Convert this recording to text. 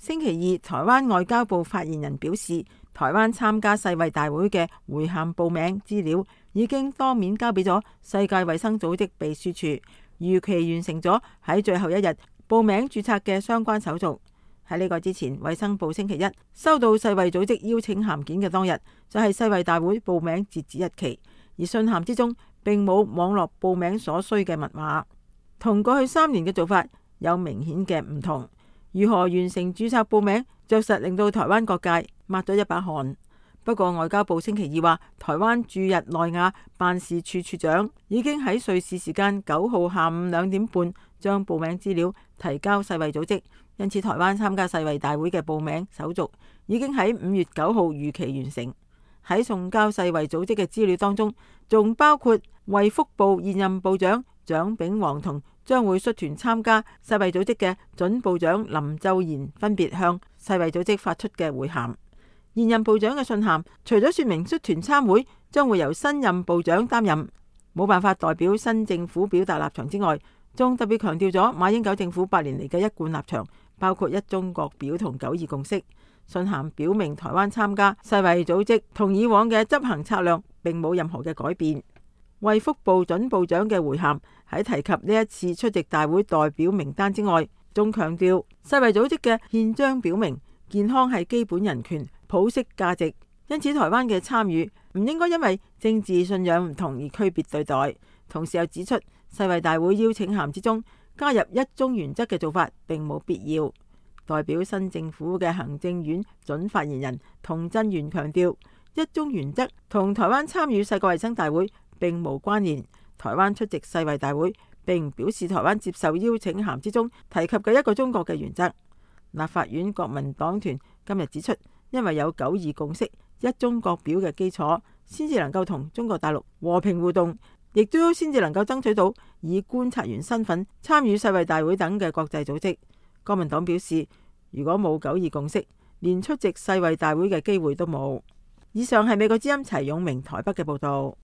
星期二，台灣外交部發言人表示，台灣參加世衛大會嘅會函報名資料已經當面交俾咗世界衛生組織秘書處，預期完成咗喺最後一日報名註冊嘅相關手續。喺呢個之前，衛生部星期一收到世衛組織邀請函件嘅當日，就係世衛大會報名截止日期，而信函之中並冇網絡報名所需嘅密碼，同過去3年嘅做法有明顯嘅唔同。如何完成註冊報名，着實令到台灣各界抹咗一把汗。不過外交部星期二話，台灣駐日內瓦辦事處處長已經喺瑞士時間9號下午2點半將報名資料提交世衛組織，因此台灣參加世衛大會嘅報名手續已經喺5月9號如期完成。喺送交世衛組織嘅資料當中，仲包括衛福部現任部長蔣炳煌同將會率團參加世衛組織嘅準部長林奏賢分別向世衛組織發出嘅回函。現任部長嘅信函除咗說明率團參會將會由新任部長擔任，冇辦法代表新政府表達立場之外，仲特別強調咗馬英九政府8年嚟嘅一貫立場，包括一中各表同9·2共識。信函表明台灣參加世衛組織同以往嘅執行策略並冇任何嘅改變。衛福部準部長嘅回函喺提及呢一次出席大會代表名單之外，仲強調世衛組織嘅憲章表明健康係基本人權、普世價值，因此台灣嘅參與唔應該因為政治信仰唔同而區別對待。同時又指出，世衛大會邀請函之中加入一中原則嘅做法並冇必要。代表新政府嘅行政院準發言人童振源強調，一中原則同台灣參與世界衛生大會並無關聯。台灣出席世衛大會並唔表示台灣接受邀請函之中提及嘅一個中國嘅原則。立法院國民黨團今日指出，因為有9·2共識、一中各表嘅基礎，先至能夠同中國大陸和平互動，亦都先至能夠爭取到以觀察員身份參與世衛大會等嘅國際組織。國民黨表示，如果冇9·2共識，連出席世衛大會嘅機會都冇。以上係美國之音齊永明台北嘅報道。